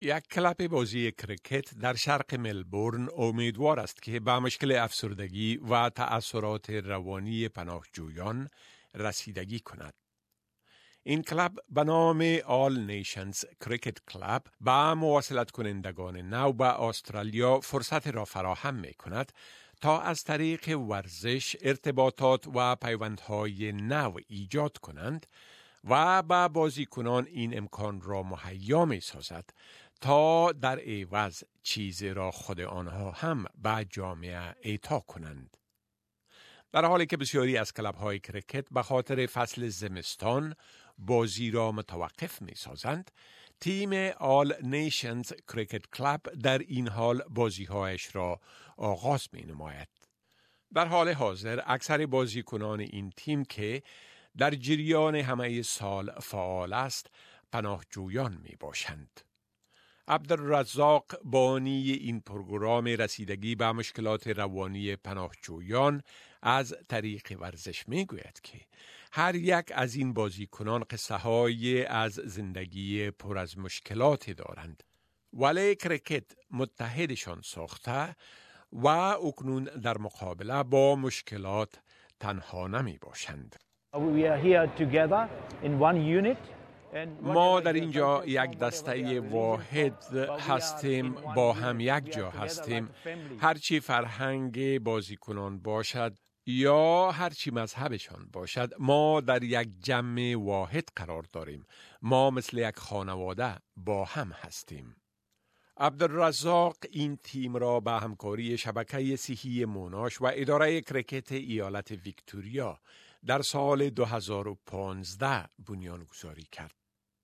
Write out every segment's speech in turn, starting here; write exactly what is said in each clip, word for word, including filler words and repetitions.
یک کلاب بازی کرکت در شرق ملبورن امیدوار است که به مشکل افسردگی و تأثیرات روانی پناهجویان رسیدگی کند. این کلاب به نام All Nations Cricket Club با مواصلت کنندگان نو به استرالیا فرصت را فراهم می کند تا از طریق ورزش ارتباطات و پیوندهای نو ایجاد کنند و به بازیکنان این امکان را مهیا می سازد تا در عوض چیزی را خود آنها هم به جامعه اعطا کنند. در حالی که بسیاری از کلب‌های کرکت به خاطر فصل زمستان بازی را متوقف می سازند، تیم All Nations Cricket Club در این حال بازی‌هایش را آغاز می نماید. در حال حاضر اکثر بازیکنان این تیم که در جریان همه سال فعال است، پناهجویان می باشند. عبدالرزاق بانی این پروگرام رسیدگی به مشکلات روانی پناهجویان از طریق ورزش می گوید که هر یک از این بازیکنان قصه های از زندگی پر از مشکلات دارند، ولی کرکت متحدشان ساخته و اکنون در مقابله با مشکلات تنها نمی باشند. We are here together in one unit. ما در اینجا یک دسته واحد هستیم، با هم یک جا هستیم. هرچی فرهنگ بازیکنان باشد یا هرچی مذهبشان باشد، ما در یک جمع واحد قرار داریم. ما مثل یک خانواده با هم هستیم. عبدالرزاق این تیم را به همکاری شبکه صحی موناش و اداره کرکت ایالت ویکتوریا در سال دو هزار و پانزده بنیانگذاری کرد.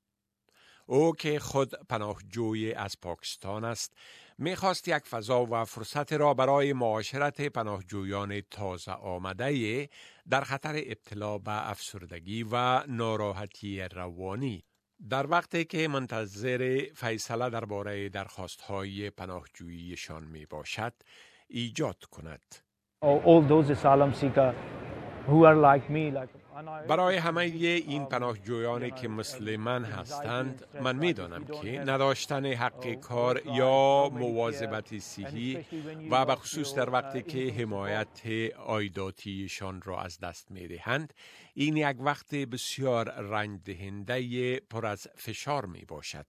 او که خود پناهجوی از پاکستان است، می‌خواست یک فضا و فرصت را برای معاشرت پناهجویان تازه آمده در خطر ابتلا به افسردگی و ناراحتی روانی در وقتی که منتظر فیصله درباره درخواست‌های پناهجوییشان میباشد ایجاد کند. All those asylum seekers who are like me, like برای همه این پناهجویانی که مثل من هستند، من می‌دانم که نداشتن حق کار یا مواظبت صحی و به خصوص در وقتی که حمایت عایداتیشان را از دست می‌دهند، این یک وقت بسیار رنج دهنده پر از فشار میباشد.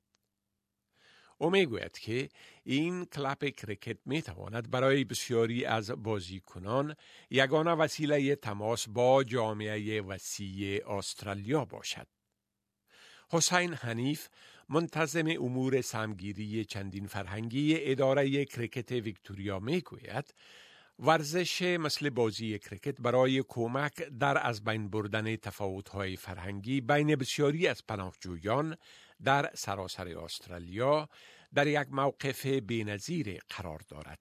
او میگوید که این کلاب کرکت میتواند برای بسیاری از بازیکنان یگانه وسیله تماس با جامعه وسیع استرالیا باشد. حسین حنیف، منتظم امور سمگیری چندین فرهنگی اداره کرکت ویکتوریا میگوید ورزش مثل بازی کرکت برای کمک در از بین بردن تفاوت‌های فرهنگی بین بسیاری از پناهجویان در سراسر استرالیا در یک موقف بی‌نظیر قرار دارد.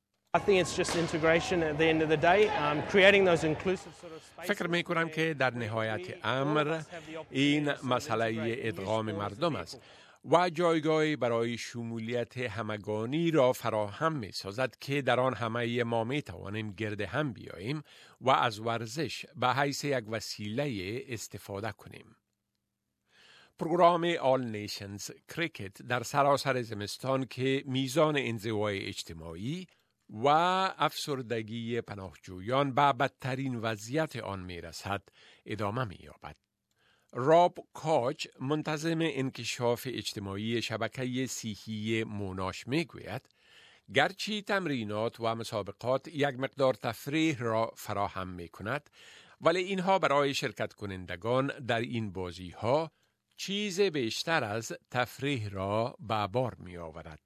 فکر می کنم که در نهایت امر این مسئله ادغام مردم است و جایگاهی برای شمولیت همگانی را فراهم می سازد که در آن همه ما می توانیم گرد هم بیاییم و از ورزش به حیث یک وسیله استفاده کنیم. پروگرام All Nations Cricket در سراسر زمستان که میزان انزوای اجتماعی و افسردگی پناهجویان به بدترین وضعیت آن می رسد ادامه می یابد. راب کاچ، منتظم انکشاف اجتماعی شبکه صحی موناش می گوید گرچه تمرینات و مسابقات یک مقدار تفریح را فراهم می کند، ولی اینها برای شرکت کنندگان در این بازی ها چیز بیشتر از تفریح را به بار می آورد.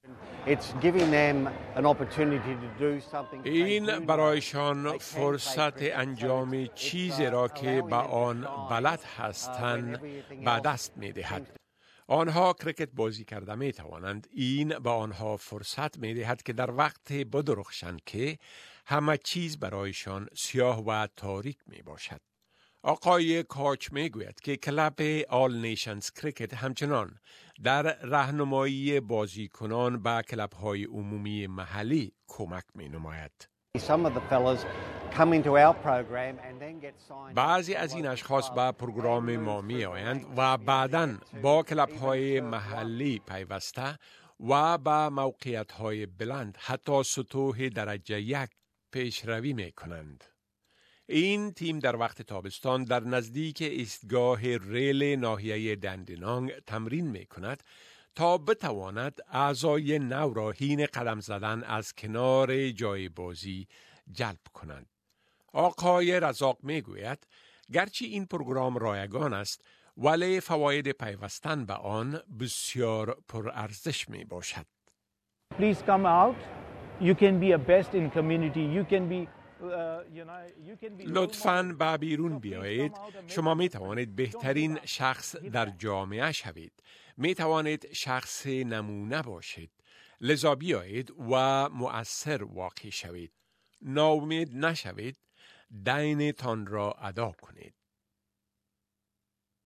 این برایشان فرصت انجام چیزی را که با آن بلد هستند به دست می دهد. آنها کرکت بازی کرده می توانند. این به آنها فرصت می دهد که در وقت بدرخشند که همه چیز برایشان سیاه و تاریک می باشد. آقای کاچ می گوید که کلاب All Nations Cricket همچنان در راهنمایی بازیکنان به کلب‌های عمومی محلی کمک می نماید. بعضی از این اشخاص به پروگرام ما می آیند و بعداً با کلب‌های محلی پیوسته و به موقعیت‌های بلند حتی سطوح درجه یک پیشروی می کنند. این تیم در وقت تابستان در نزدیک ایستگاه ریل ناحیه دندنانگ تمرین می کند تا بتواند اعضای نو را حین قدم زدن از کنار جای بازی جلب کنند. آقای رزاق می گوید گرچه این پروگرام رایگان است ولی فواید پیوستن به آن بسیار پرارزش می باشد. Please come out. You can be a best in community. You can be لطفاً به بیرون بیایید. شما می توانید بهترین شخص در جامعه شوید. می توانید شخص نمونه باشید. لذا بیایید و مؤثر واقع شوید. ناامید نشوید. دین تان را ادا کنید.